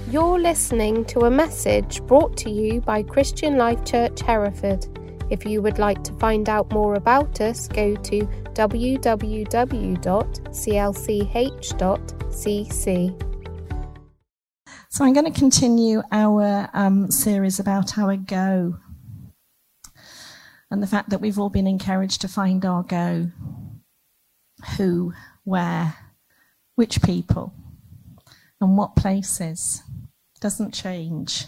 You're listening to a message brought to you by Christian Life Church Hereford. If you would like to find out more about us, go to www.clch.cc. So I'm going to continue our series about our go, and the fact that we've all been encouraged to find our go. Who, where, which people, and what places. Doesn't change.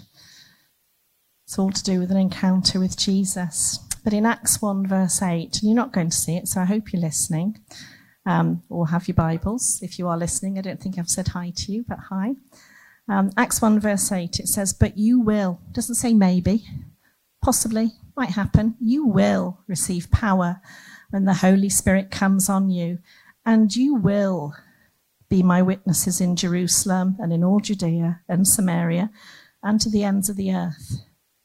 It's all to do with an encounter with Jesus. But in Acts 1 verse 8, and you're not going to see it, so I hope you're listening, or have your Bibles. If you are listening, I don't think I've said hi to you, but hi. Acts 1 verse 8, it says, but you will, it doesn't say maybe, possibly, might happen, you will receive power when the Holy Spirit comes on you, and you will be my witnesses in Jerusalem and in all Judea and Samaria and to the ends of the earth.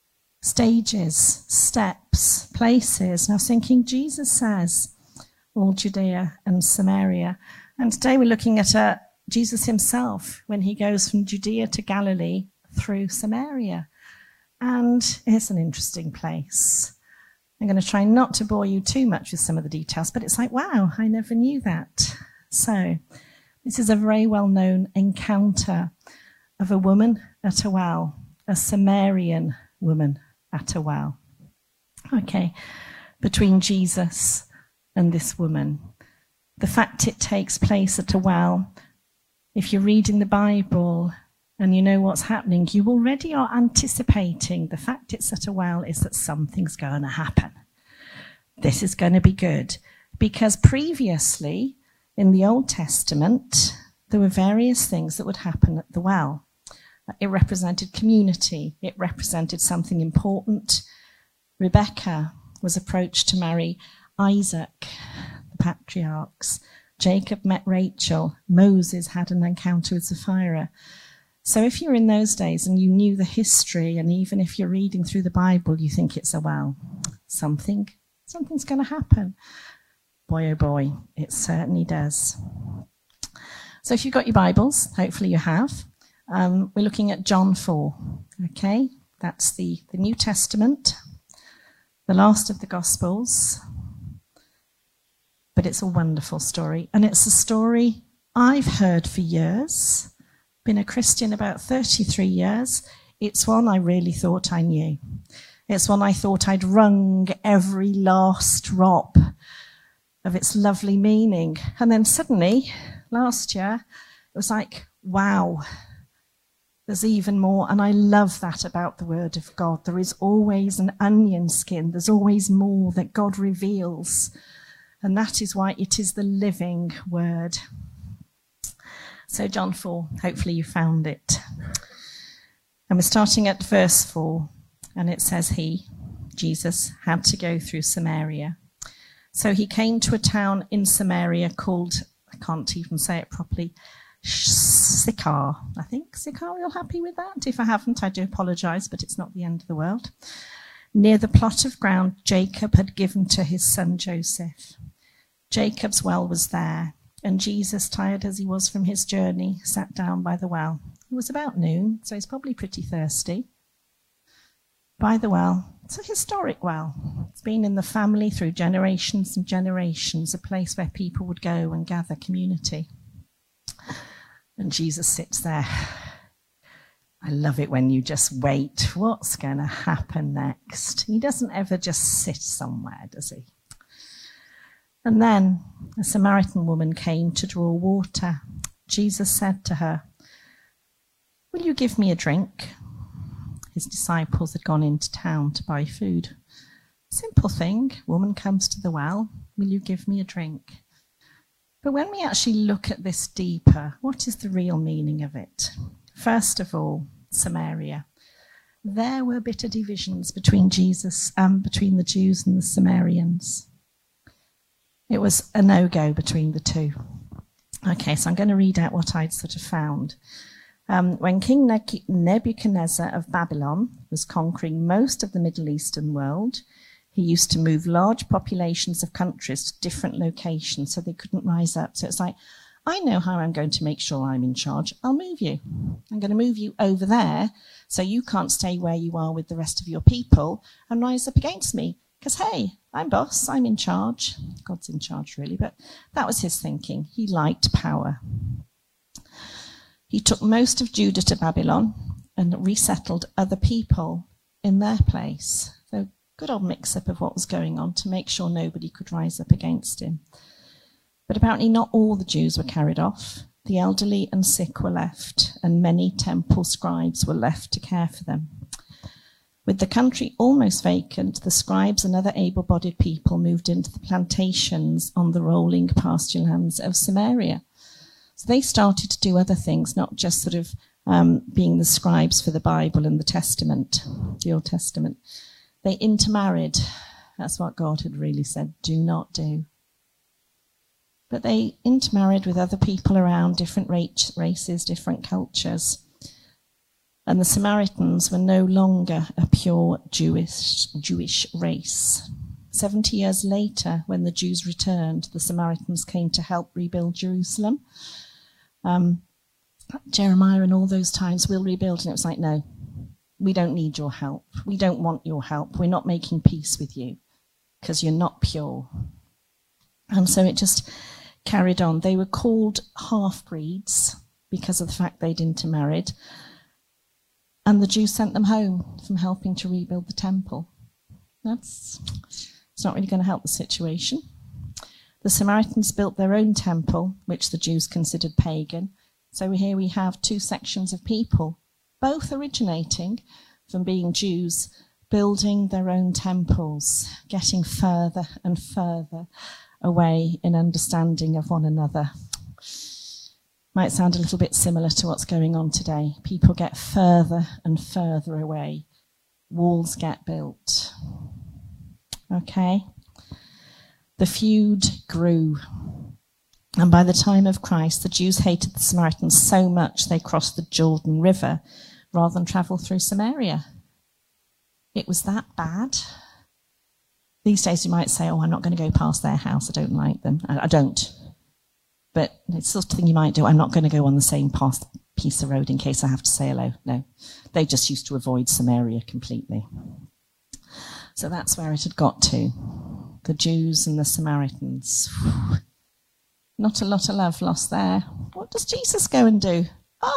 Stages, steps, places. And I was thinking, Jesus says all Judea and Samaria. And today we're looking at Jesus himself when he goes from Judea to Galilee through Samaria. And it's an interesting place. I'm going to try not to bore you too much with some of the details, but it's like, wow, I never knew that. So this is a very well-known encounter of a woman at a well, a Samaritan woman at a well. Okay, between Jesus and this woman. The fact it takes place at a well, if you're reading the Bible and you know what's happening, you already are anticipating the fact it's at a well is that something's going to happen. This is going to be good. Because previously, in the Old Testament, there were various things that would happen at the well. It represented community. It represented something important. Rebecca was approached to marry Isaac, the patriarchs. Jacob met Rachel. Moses had an encounter with Sapphira. So if you're in those days and you knew the history, and even if you're reading through the Bible, you think it's a well, something's going to happen. Boy, oh boy, it certainly does. So if you've got your Bibles, hopefully you have, we're looking at John 4, okay? That's the New Testament, the last of the Gospels. But it's a wonderful story, and it's a story I've heard for years, been a Christian about 33 years. It's one I really thought I knew. It's one I thought I'd wrung every last drop of its lovely meaning. And then suddenly, last year, it was like, wow, there's even more. And I love that about the Word of God. There is always an onion skin. There's always more that God reveals. And that is why it is the living Word. So John 4, hopefully you found it. And we're starting at verse 4. And it says Jesus, had to go through Samaria. So he came to a town in Samaria called, I can't even say it properly, Sychar. I think Sychar, you're happy with that? If I haven't, I do apologise, but it's not the end of the world. Near the plot of ground Jacob had given to his son Joseph. Jacob's well was there, and Jesus, tired as he was from his journey, sat down by the well. It was about noon, so he's probably pretty thirsty. By the well, it's a historic well. It's been in the family through generations and generations, a place where people would go and gather community. And Jesus sits there. I love it when you just wait. What's going to happen next? He doesn't ever just sit somewhere, does he? And then a Samaritan woman came to draw water. Jesus said to her, will you give me a drink? His disciples had gone into town to buy food. Simple thing. Woman comes to the well. Will you give me a drink? But when we actually look at this deeper, what is the real meaning of it? First of all, Samaria. There were bitter divisions between between the Jews and the Samaritans. It was a no-go between the two. Okay, so I'm going to read out what I'd sort of found. When King Nebuchadnezzar of Babylon was conquering most of the Middle Eastern world, he used to move large populations of countries to different locations so they couldn't rise up. So it's like, I know how I'm going to make sure I'm in charge. I'll move you. I'm going to move you over there so you can't stay where you are with the rest of your people and rise up against me. Because, hey, I'm boss, I'm in charge. God's in charge, really, but that was his thinking. He liked power. He took most of Judah to Babylon and resettled other people in their place. So good old mix-up of what was going on to make sure nobody could rise up against him. But apparently not all the Jews were carried off. The elderly and sick were left, and many temple scribes were left to care for them. With the country almost vacant, the scribes and other able-bodied people moved into the plantations on the rolling pasture lands of Samaria. So they started to do other things, not just sort of being the scribes for the Bible and the Testament, the Old Testament. They intermarried. That's what God had really said, do not do. But they intermarried with other people around, different races, different cultures. And the Samaritans were no longer a pure Jewish race. 70 years later, when the Jews returned, the Samaritans came to help rebuild Jerusalem. Jeremiah and all those times, we'll rebuild. And it was like, no, we don't need your help. We don't want your help. We're not making peace with you because you're not pure. And so it just carried on. They were called half-breeds because of the fact they'd intermarried. And the Jews sent them home from helping to rebuild the temple. It's not really going to help the situation. The Samaritans built their own temple, which the Jews considered pagan. So here we have two sections of people, both originating from being Jews, building their own temples, getting further and further away in understanding of one another. Might sound a little bit similar to what's going on today. People get further and further away. Walls get built. Okay? The feud grew. And by the time of Christ, the Jews hated the Samaritans so much they crossed the Jordan River rather than travel through Samaria. It was that bad. These days you might say, oh, I'm not going to go past their house. I don't like them. I don't. But it's the sort of thing you might do. I'm not going to go on the same piece of road in case I have to say hello. No, they just used to avoid Samaria completely. So that's where it had got to. The Jews and the Samaritans. Not a lot of love lost there. What does Jesus go and do?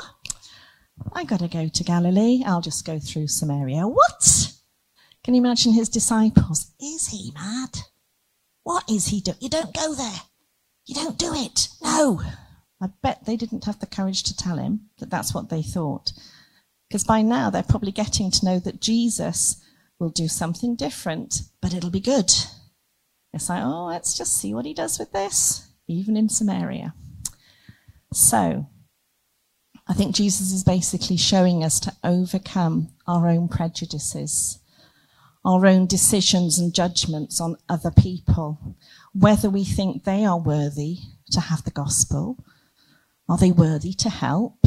I got to go to Galilee. I'll just go through Samaria. What? Can you imagine his disciples? Is he mad? What is he doing? You don't go there. You don't do it. No. I bet they didn't have the courage to tell him that that's what they thought. Because by now they're probably getting to know that Jesus will do something different, but it'll be good. It's like, oh, let's just see what he does with this, even in Samaria. So I think Jesus is basically showing us to overcome our own prejudices, our own decisions and judgments on other people, whether we think they are worthy to have the gospel. Are they worthy to help?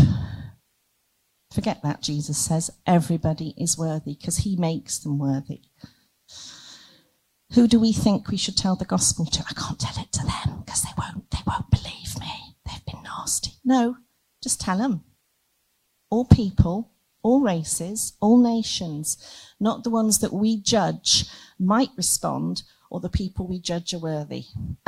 Forget that, Jesus says. Everybody is worthy because he makes them worthy. Who do we think we should tell the gospel to? I can't tell it to them because they won't believe me. They've been nasty. No, just tell them. All people, all races, all nations, not the ones that we judge might respond or the people we judge are worthy.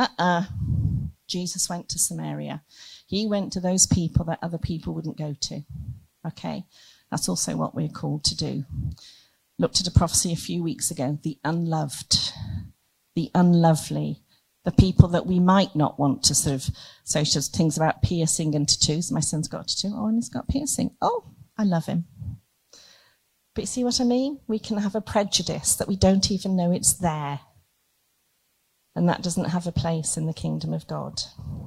Jesus went to Samaria. He went to those people that other people wouldn't go to. Okay? That's also what we're called to do. Looked at a prophecy a few weeks ago. The unloved, the unlovely, the people that we might not want to sort of social things about piercing and tattoos. My son's got a tattoo. Oh, and he's got piercing. Oh, I love him. But you see what I mean? We can have a prejudice that we don't even know it's there. And that doesn't have a place in the kingdom of God.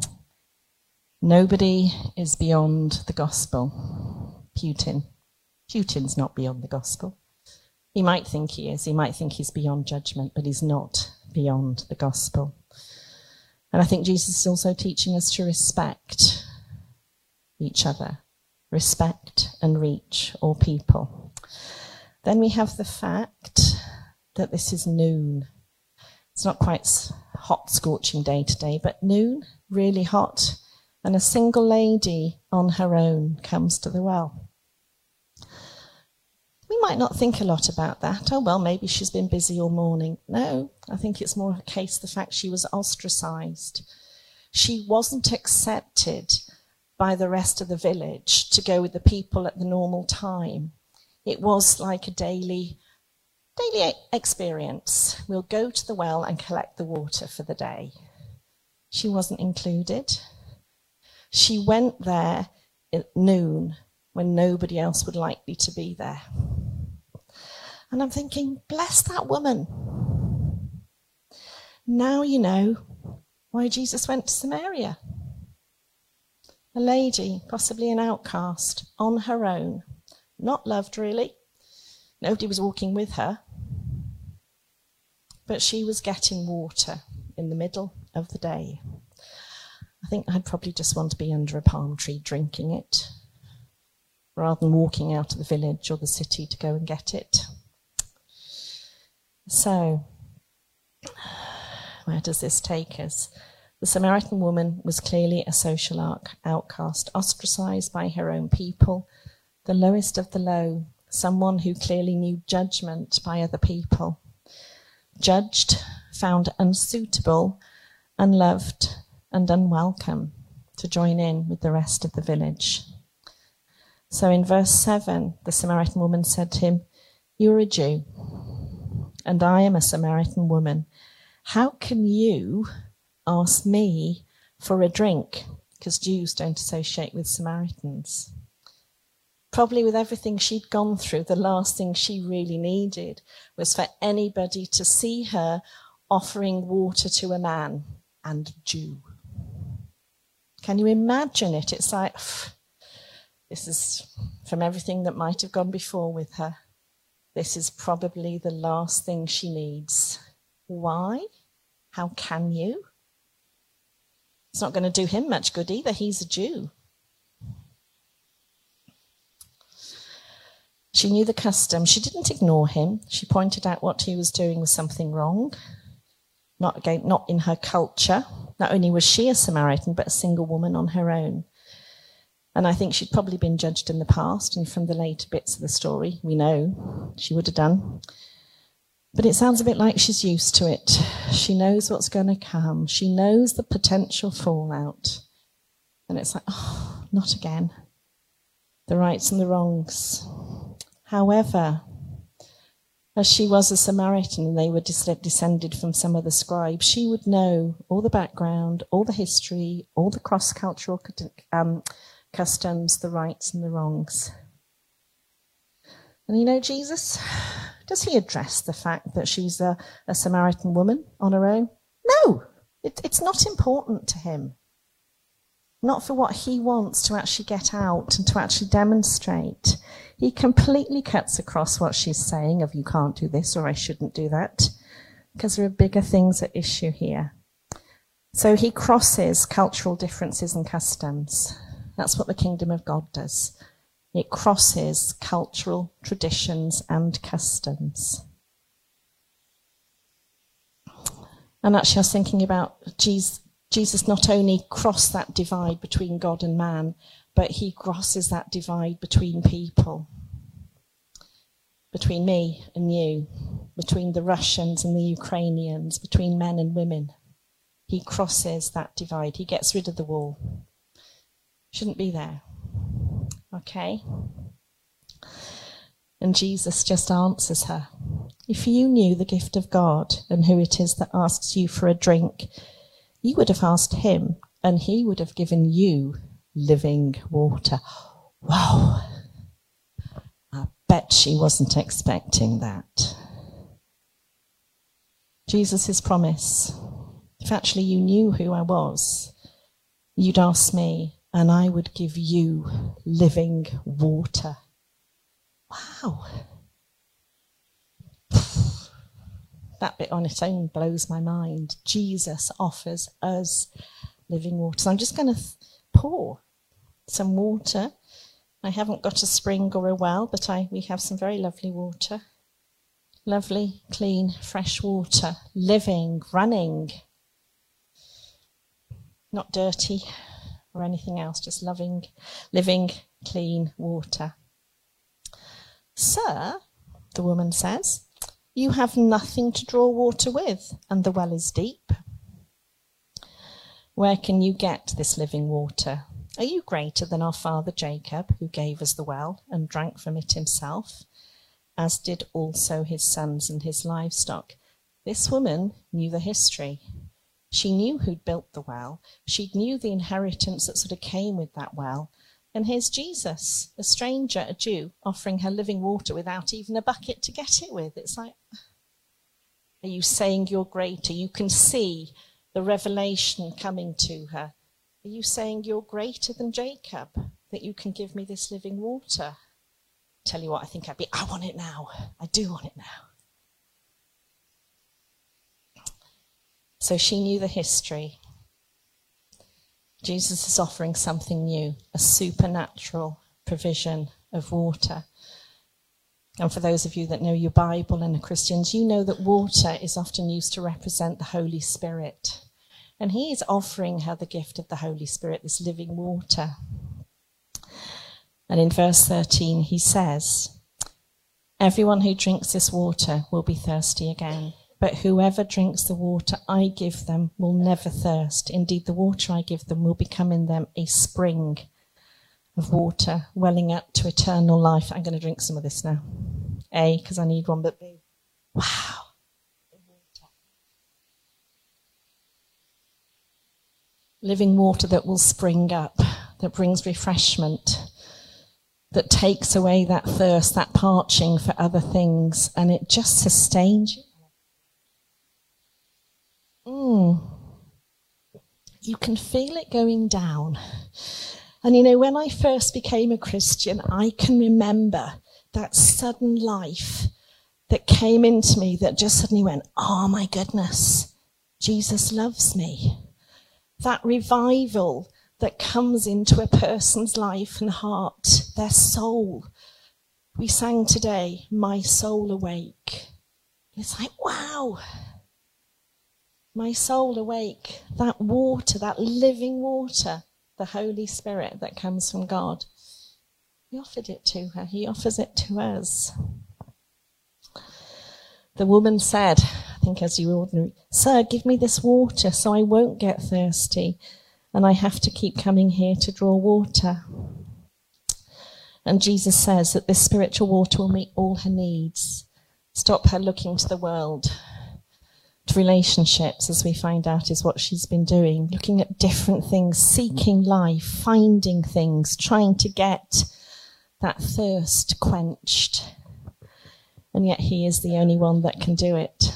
Nobody is beyond the gospel. Putin's not beyond the gospel. He might think he is. He might think he's beyond judgment, but he's not beyond the gospel. And I think Jesus is also teaching us to respect each other. Respect and reach all people. Then we have the fact that this is noon. It's not quite hot, scorching day today, but noon, really hot. and a single lady on her own comes to the well. We might not think a lot about that. Oh, well, maybe she's been busy all morning. No, I think it's more a case of the fact she was ostracized. She wasn't accepted by the rest of the village to go with the people at the normal time. It was like a daily experience. We'll go to the well and collect the water for the day. She wasn't included. She went there at noon when nobody else would likely to be there. And I'm thinking, bless that woman. Now you know why Jesus went to Samaria. A lady, possibly an outcast, on her own, not loved really. Nobody was walking with her. But she was getting water in the middle of the day. I think I'd probably just want to be under a palm tree drinking it, rather than walking out of the village or the city to go and get it. So, where does this take us? The Samaritan woman was clearly a social outcast, ostracized by her own people, the lowest of the low, someone who clearly knew judgment by other people. Judged, found unsuitable, unloved, and unwelcome to join in with the rest of the village. So in verse 7, the Samaritan woman said to him, "You're a Jew, and I am a Samaritan woman. How can you ask me for a drink?" Because Jews don't associate with Samaritans. Probably with everything she'd gone through, the last thing she really needed was for anybody to see her offering water to a man, and a Jew. Can you imagine it? It's like, this is, from everything that might have gone before with her, this is probably the last thing she needs. Why? How can you? It's not going to do him much good either. He's a Jew. She knew the custom. She didn't ignore him. She pointed out what he was doing was something wrong. Not in her culture. Not only was she a Samaritan, but a single woman on her own. And I think she'd probably been judged in the past, and from the later bits of the story, we know she would have done. But it sounds a bit like she's used to it. She knows what's going to come. She knows the potential fallout. And it's like, oh, not again. The rights and the wrongs. However, as she was a Samaritan and they were descended from some other scribe, she would know all the background, all the history, all the cross-cultural customs, the rights and the wrongs. And you know, Jesus, does he address the fact that she's a Samaritan woman on her own? No, it's not important to him. Not for what he wants to actually get out and to actually demonstrate. He completely cuts across what she's saying of you can't do this or I shouldn't do that, because there are bigger things at issue here. So he crosses cultural differences and customs. That's what the kingdom of God does. It crosses cultural traditions and customs. And actually I was thinking about Jesus not only crossed that divide between God and man, but he crosses that divide between people. Between me and you. Between the Russians and the Ukrainians. Between men and women. He crosses that divide. He gets rid of the wall. Shouldn't be there. Okay? And Jesus just answers her. If you knew the gift of God and who it is that asks you for a drink, you would have asked him, and he would have given you living water. Wow. I bet she wasn't expecting that. Jesus' promise. If actually you knew who I was, you'd ask me, and I would give you living water. Wow. That bit on its own blows my mind. Jesus offers us living water. So I'm just going to pour some water. I haven't got a spring or a well, but we have some very lovely water. Lovely, clean, fresh water. Living, running. Not dirty. or anything else, just living clean water. Sir, the woman says, you have nothing to draw water with, and the well is deep. Where can you get this living water? Are you greater than our father Jacob, who gave us the well and drank from it himself, as did also his sons and his livestock? This woman knew the history. She knew who'd built the well. She knew the inheritance that sort of came with that well. And here's Jesus, a stranger, a Jew, offering her living water without even a bucket to get it with. It's like, are you saying you're greater? You can see the revelation coming to her. Are you saying you're greater than Jacob, that you can give me this living water? Tell you what, I think I want it now. I do want it now. So she knew the history. Jesus is offering something new, a supernatural provision of water. And for those of you that know your Bible and are Christians, you know that water is often used to represent the Holy Spirit. And he is offering her the gift of the Holy Spirit, this living water. And in verse 13, he says, everyone who drinks this water will be thirsty again. But whoever drinks the water I give them will never thirst. Indeed, the water I give them will become in them a spring of water welling up to eternal life. I'm going to drink some of this now. A, because I need one, but B. Wow. Living water that will spring up, that brings refreshment, that takes away that thirst, that parching for other things, and it just sustains you. You can feel it going down. And you know, when I first became a Christian, I can remember that sudden life that came into me that just suddenly went, oh my goodness, Jesus loves me. That revival that comes into a person's life and heart, their soul. We sang today, my soul awake. It's like, wow. My soul awake, that water, that living water, the Holy Spirit that comes from God. He offered it to her. He offers it to us. The woman said, I think as you ordinary, sir, give me this water so I won't get thirsty and I have to keep coming here to draw water. And Jesus says that this spiritual water will meet all her needs. Stop her looking to the world. To relationships, as we find out, is what she's been doing, looking at different things, seeking life, finding things, trying to get that thirst quenched. And yet he is the only one that can do it.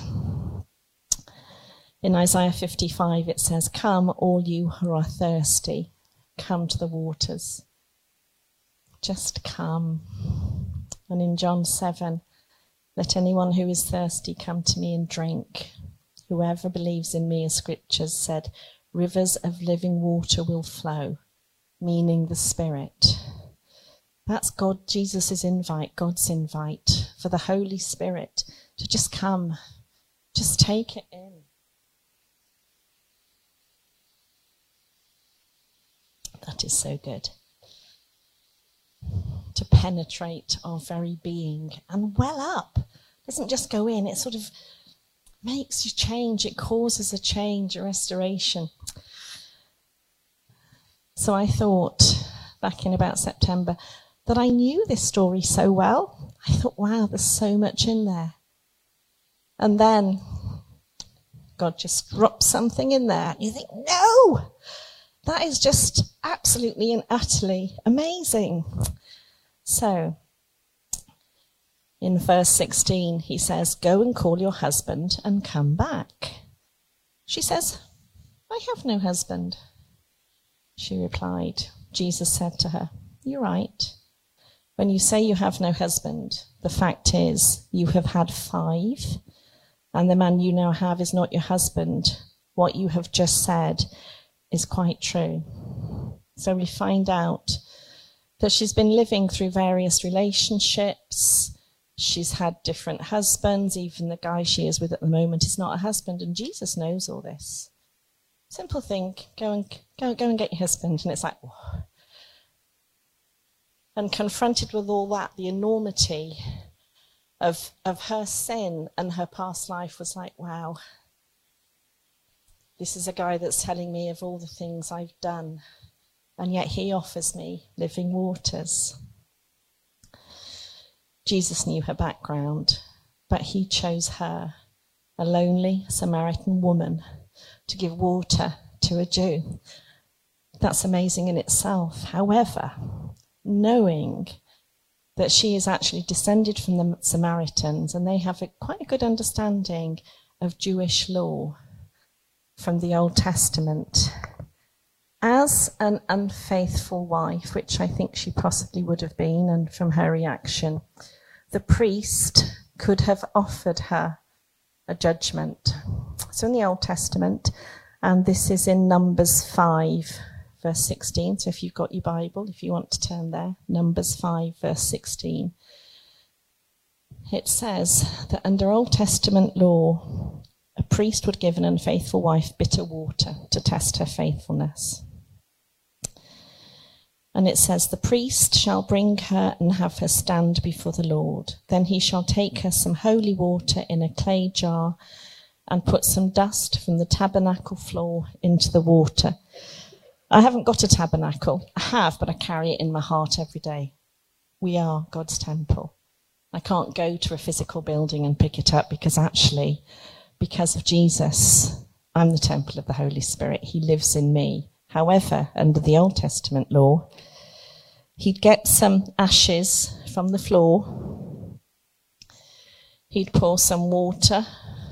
In Isaiah 55, it says, come, all you who are thirsty, come to the waters. Just come. And in John 7, let anyone who is thirsty come to me and drink. Whoever believes in me, as scriptures said, rivers of living water will flow, meaning the Spirit. That's God, Jesus' invite, God's invite for the Holy Spirit to just come, just take it in. That is so good. To penetrate our very being and well up. It doesn't just go in, it sort of makes you change. It causes a change, a restoration. So I thought, back in about September, that I knew this story so well. I thought, wow, there's so much in there. And then God just drops something in there. And you think, no, that is just absolutely and utterly amazing. So, in verse 16, he says, go and call your husband and come back. She says, I have no husband. She replied. Jesus said to her, you're right. When you say you have no husband, the fact is you have had 5, and the man you now have is not your husband. What you have just said is quite true. So we find out that she's been living through various relationships. She's had different husbands. Even the guy she is with at the moment is not a husband, and Jesus knows all this. Simple thing, go and get your husband. And it's like, whoa. And confronted with all that, the enormity of her sin and her past life was like, wow, this is a guy that's telling me of all the things I've done, and yet he offers me living waters. Jesus knew her background, but he chose her, a lonely Samaritan woman, to give water to a Jew. That's amazing in itself. However, knowing that she is actually descended from the Samaritans, and they have quite a good understanding of Jewish law from the Old Testament, as an unfaithful wife, which I think she possibly would have been, and from her reaction, the priest could have offered her a judgment. So in the Old Testament, and this is in Numbers 5, verse 16. So if you've got your Bible, if you want to turn there, Numbers 5, verse 16. It says that under Old Testament law, a priest would give an unfaithful wife bitter water to test her faithfulness. And it says, the priest shall bring her and have her stand before the Lord. Then he shall take her some holy water in a clay jar and put some dust from the tabernacle floor into the water. I haven't got a tabernacle. I have, but I carry it in my heart every day. We are God's temple. I can't go to a physical building and pick it up because actually, because of Jesus, I'm the temple of the Holy Spirit. He lives in me. However, under the Old Testament law, he'd get some ashes from the floor. He'd pour some water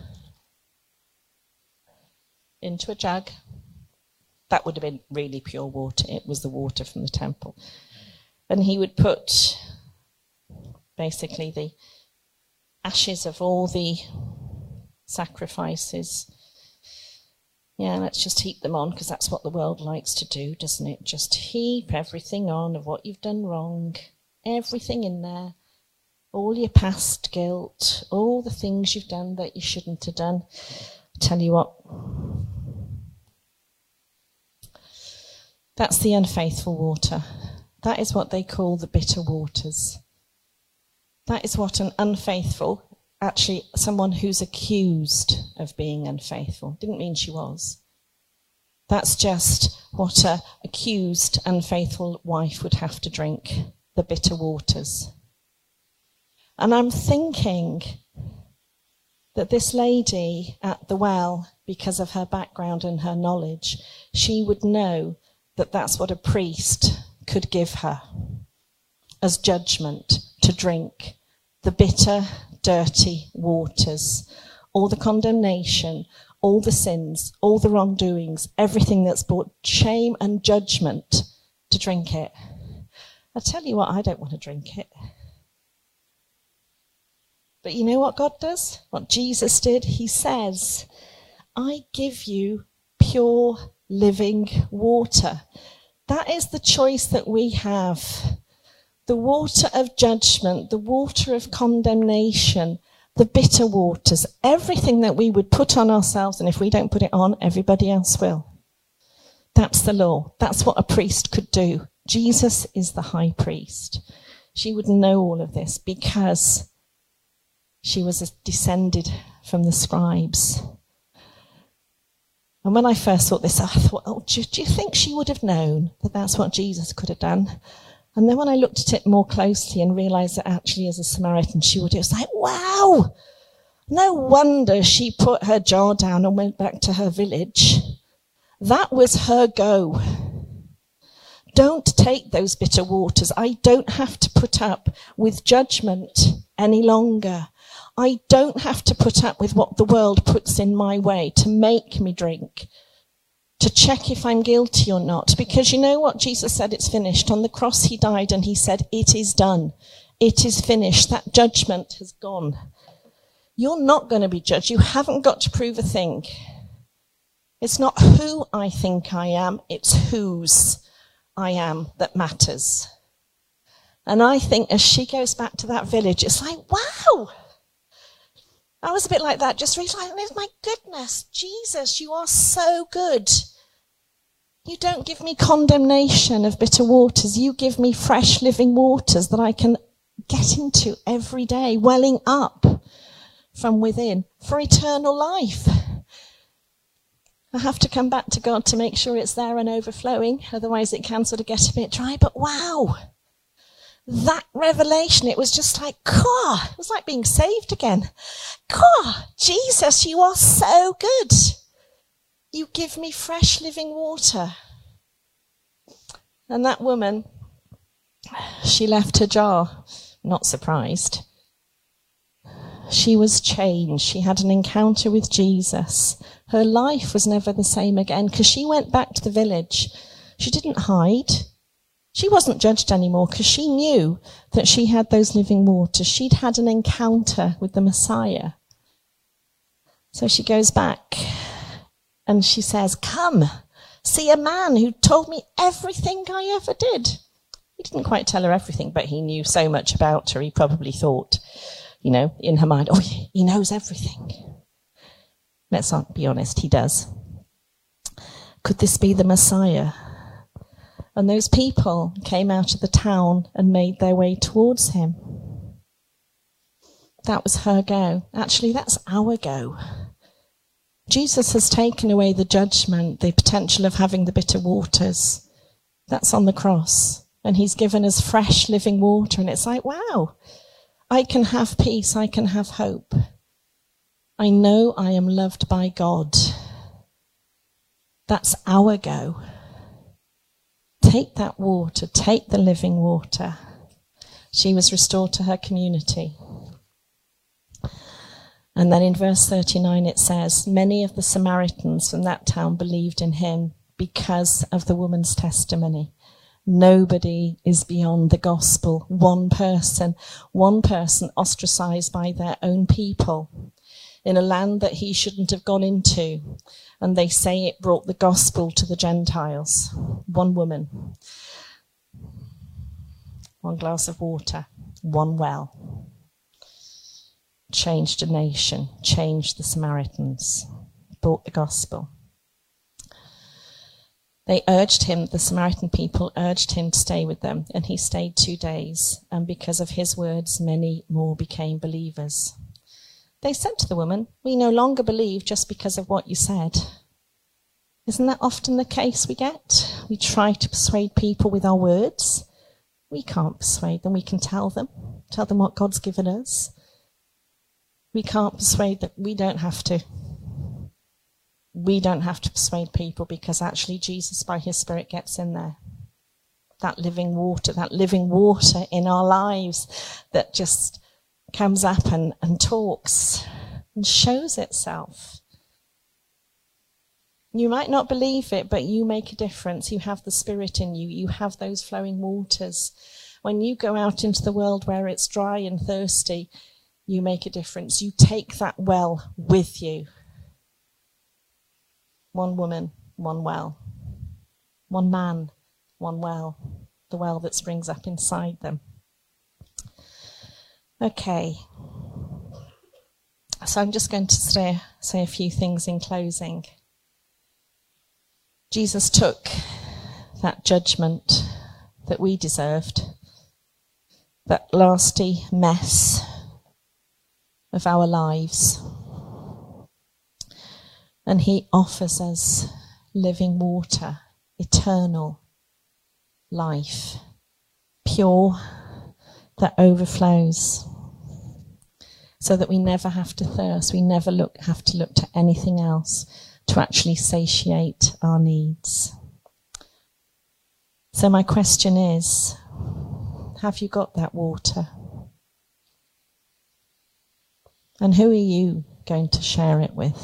into a jug. That would have been really pure water. It was the water from the temple. And he would put basically the ashes of all the sacrifices. Yeah, let's just heap them on, because that's what the world likes to do, doesn't it? Just heap everything on of what you've done wrong, everything in there, all your past guilt, all the things you've done that you shouldn't have done. I tell you what, that's the unfaithful water. That is what they call the bitter waters. That is what an unfaithful, actually someone who's accused of being unfaithful, didn't mean she was. That's just what a accused unfaithful wife would have to drink, the bitter waters. And I'm thinking that this lady at the well, because of her background and her knowledge, she would know that that's what a priest could give her as judgment to drink, the bitter, dirty waters, all the condemnation, all the sins, all the wrongdoings, everything that's brought shame and judgment, to drink it. I tell you what, I don't want to drink it. But you know what God does? What Jesus did? He says, I give you pure living water. That is the choice that we have. The water of judgment, the water of condemnation, the bitter waters, everything that we would put on ourselves, and if we don't put it on, everybody else will. That's the law. That's what a priest could do. Jesus is the high priest. She would know all of this because she was descended from the scribes. And when I first thought this, I thought, oh, do you think she would have known that that's what Jesus could have done? And then when I looked at it more closely and realized that actually as a Samaritan she would, it was like, wow, no wonder she put her jar down and went back to her village. That was her go. Don't take those bitter waters. I don't have to put up with judgment any longer. I don't have to put up with what the world puts in my way to make me drink, to check if I'm guilty or not. Because you know what? Jesus said it's finished. On the cross he died and he said, it is done. It is finished. That judgment has gone. You're not going to be judged. You haven't got to prove a thing. It's not who I think I am. It's whose I am that matters. And I think as she goes back to that village, it's like, wow, I was a bit like that, just really like, my goodness, Jesus, you are so good. You don't give me condemnation of bitter waters. You give me fresh living waters that I can get into every day, welling up from within for eternal life. I have to come back to God to make sure it's there and overflowing. Otherwise it can sort of get a bit dry. But wow, that revelation, it was just like, it was like being saved again. Jesus, you are so good. You give me fresh living water. And that woman, she left her jar, not surprised. She was changed. She had an encounter with Jesus. Her life was never the same again because she went back to the village. She didn't hide. She wasn't judged anymore because she knew that she had those living waters. She'd had an encounter with the Messiah. So she goes back and she says, come, see a man who told me everything I ever did. He didn't quite tell her everything, but he knew so much about her. He probably thought, in her mind, he knows everything. Let's not be honest, he does. Could this be the Messiah? And those people came out of the town and made their way towards him. That was her go. Actually, that's our go. Jesus has taken away the judgment, the potential of having the bitter waters. That's on the cross. And he's given us fresh living water. And it's like, wow, I can have peace. I can have hope. I know I am loved by God. That's our go. Take that water. Take the living water. She was restored to her community. And then in verse 39 it says, many of the Samaritans from that town believed in him because of the woman's testimony. Nobody is beyond the gospel. One person ostracized by their own people in a land that he shouldn't have gone into. And they say it brought the gospel to the Gentiles. One woman, one glass of water, one well. Changed a nation, changed the Samaritans, brought the gospel. They urged him, the Samaritan people urged him to stay with them, and he stayed 2 days, and because of his words, many more became believers. They said to the woman, we no longer believe just because of what you said. Isn't that often the case we get? We try to persuade people with our words. We can't persuade them, we can tell them what God's given us. We can't persuade them, we don't have to. We don't have to persuade people because actually Jesus by his Spirit gets in there. That living water in our lives that just comes up and talks and shows itself. You might not believe it, but you make a difference. You have the Spirit in you. You have those flowing waters. When you go out into the world where it's dry and thirsty, you make a difference. You take that well with you. One woman, one well. One man, one well. The well that springs up inside them. Okay. So I'm just going to say a few things in closing. Jesus took that judgment that we deserved, that nasty mess of our lives, and he offers us living water, eternal life, pure, that overflows, so that we never have to thirst, we never have to look to anything else to actually satiate our needs. So my question is, have you got that water? And who are you going to share it with?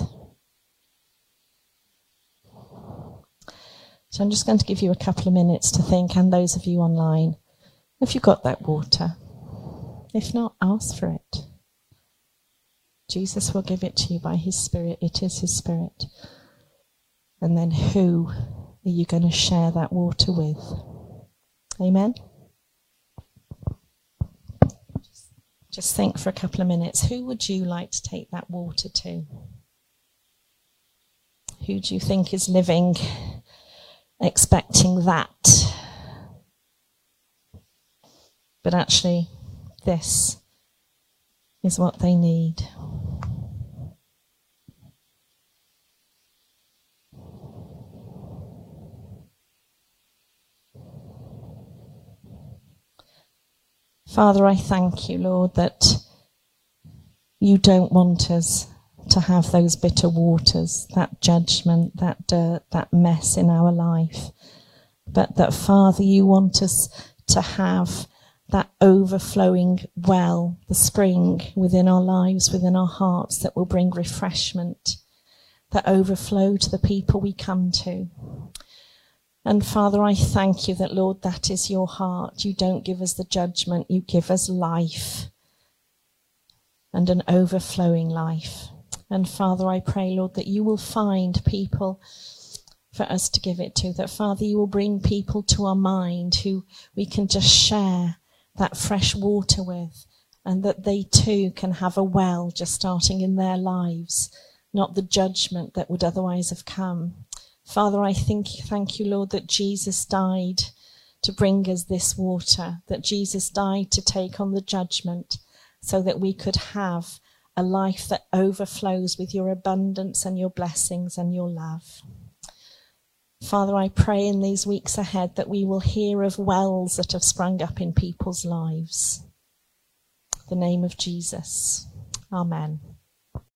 So I'm just going to give you a couple of minutes to think, and those of you online, have you got that water? If not, ask for it. Jesus will give it to you by his Spirit. It is his Spirit. And then who are you going to share that water with? Amen? Just think for a couple of minutes, who would you like to take that water to? Who do you think is living expecting that? But actually, this is what they need. Father, I thank you, Lord, that you don't want us to have those bitter waters, that judgment, that dirt, that mess in our life. But that, Father, you want us to have that overflowing well, the spring within our lives, within our hearts, that will bring refreshment, that overflow to the people we come to. And Father, I thank you that, Lord, that is your heart. You don't give us the judgment, you give us life, and an overflowing life. And Father, I pray, Lord, that you will find people for us to give it to, that, Father, you will bring people to our mind who we can just share that fresh water with, and that they too can have a well just starting in their lives, not the judgment that would otherwise have come. Father, I thank you, Lord, that Jesus died to bring us this water, that Jesus died to take on the judgment so that we could have a life that overflows with your abundance and your blessings and your love. Father, I pray in these weeks ahead that we will hear of wells that have sprung up in people's lives. In the name of Jesus. Amen.